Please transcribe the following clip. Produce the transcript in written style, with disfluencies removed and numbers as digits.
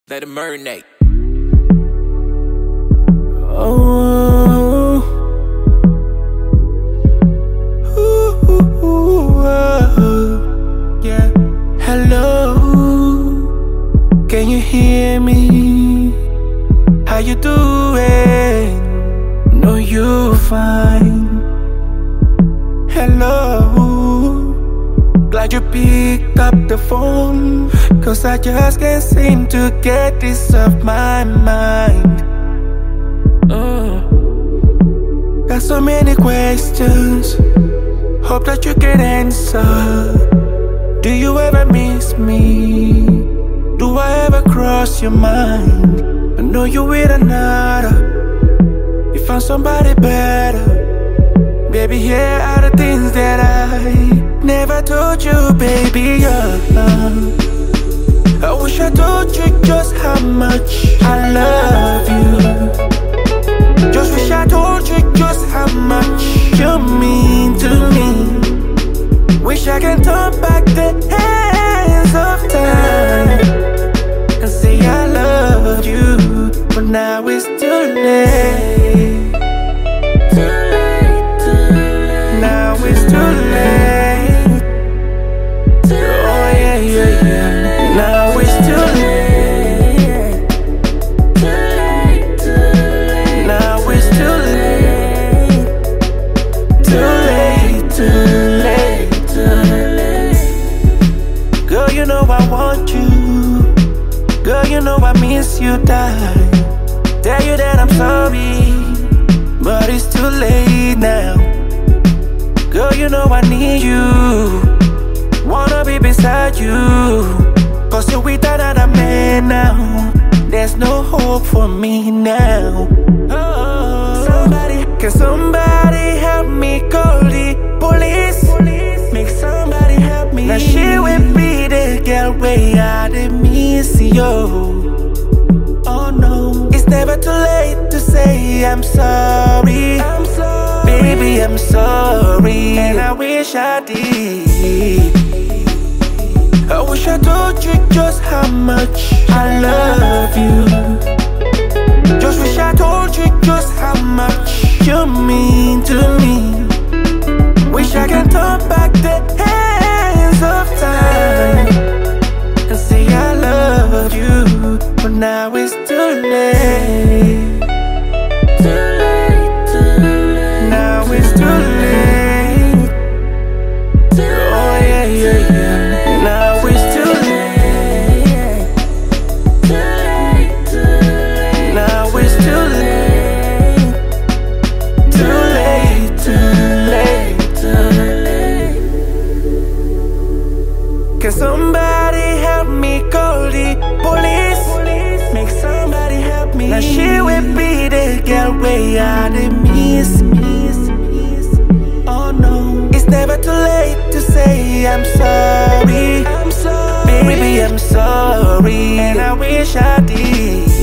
Let it marinate. Oh, yeah. Hello, can you hear me? How you doing? Know you fine. Hello, glad you picked up the phone, 'cause I just can't seem to get this off my mind. Got so many questions, hope that you can answer. Do you ever miss me? Do I ever cross your mind? I know you with another, you found somebody better. Baby, here are the things that I never told you, baby. I wish I told you just how much I love you. Just wish I told you just how much you mean to me. Wish I can turn back the hands of time and say I love you, but now it's too late. Now it's too late. Oh yeah, yeah, yeah. Now it's too late. Now it's too late. Too late, too late, too late. Girl, you know I want you. Girl, you know I miss you, die. Tell you that I'm sorry, but it's too late now. Girl, you know I need you, wanna be beside you, 'cause you're with another man now. There's no hope for me now. Can somebody help me call the police? Make somebody help me. Now she will be the girl way I did miss you. Oh no, it's never too late to say I'm sorry. I'm sorry, baby, I'm sorry, and I wish I did. I wish I told you just how much I love you. Just wish I told you just how much you mean to me. Wish I can turn back the hands of time and say I love you, but now it's too late. Too late, too late. Now it's too late. Oh yeah, yeah, yeah. Now it's too late. Too late, too late. Now it's too late. Too late, too late, too late. Can somebody help me call the police? Make somebody help me. Now she will be the girl way I did miss. Oh no, it's never too late to say I'm sorry. I'm sorry, baby, I'm sorry, and I wish I did.